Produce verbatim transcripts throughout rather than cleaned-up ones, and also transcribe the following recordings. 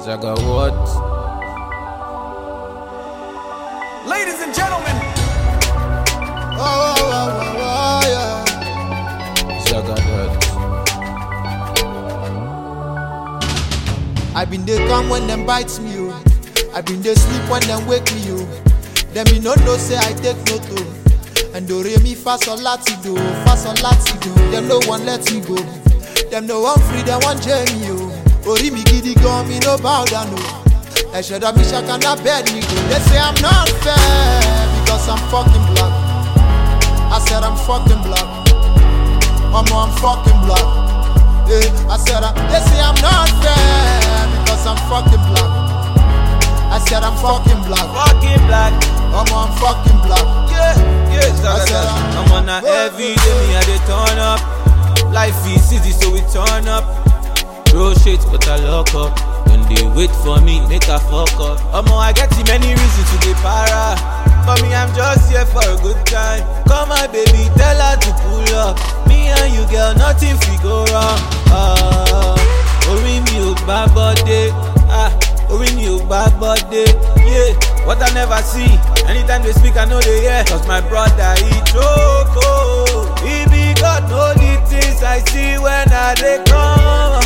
Zaga what? Ladies and gentlemen. Oh, oh, oh, oh, oh, yeah. Zaga that. I been dey come when them bites me, oh. I been dey sleep when them wake me, oh. Them me no know say I take no to. And do re mi fa sol la ti do, fa sol la ti do. Them no one let me go. Them no one free, them one journey, oh. Ori mi gidi gun, me no bow down, oh. I should have me shaka na bed me go. They say I'm not fair because I'm fucking black. I said I'm fucking black. Mama, I'm fucking black. Yeah, I said I, they say I'm not fair because I'm fucking black. I said I'm fucking black. Fucking black. Mama, I'm fucking black. Yeah, yeah, I Zaga said that. I'm- I'm on a every day, me I dey turn up. Life is easy, so we turn up. Throw shit, but I lock up. When they wait for me, make a fuck up. Omo, I get too many reasons to be para. For me, I'm just here for a good time. Come on, baby, tell her to pull up. Me and you, girl, nothing fi go wrong. Ah, ori mi o gba body. Ah, ori mi o gba body. Yeah, what I never see. Anytime they speak, I know they hear. Cause my brother, he choke. Oh, he be God, know the things I see when I dey come.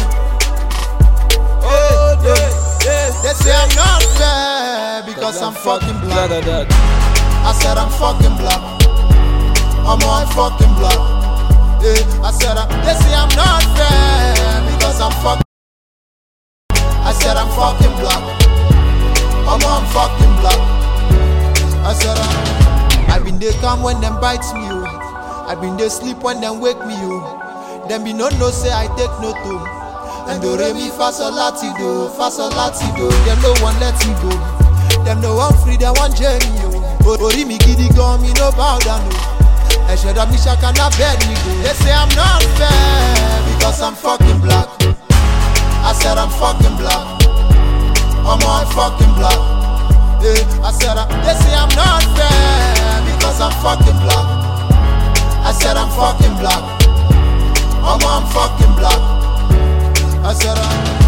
Oh, yeah, yeah. They say I'm not fair because I'm fucking black. Zaga that. I said I'm fucking black. I'm on fucking black. Yeah, I said I, they say I'm not fair because I'm fucking. I said I'm fucking black. I'm on fucking black. I said I, I been dey come when them bites me, oh. I been dey sleep when them wake me, oh. Them be no no say I take no to. And do re mi fa sol la ti do, fa sol la ti do. Them no one let me go. Them no one free, them one journey, oh. Ori mi gidi gun, me no bow down, oh. I should have me shaka na bed me go. They say I'm not fair because I'm fucking black. I said I'm fucking black. I'm on fucking black. Yeah, I said I, they say I'm not fair because I'm fucking black. I said I'm fucking black. I'm on fucking black. I said I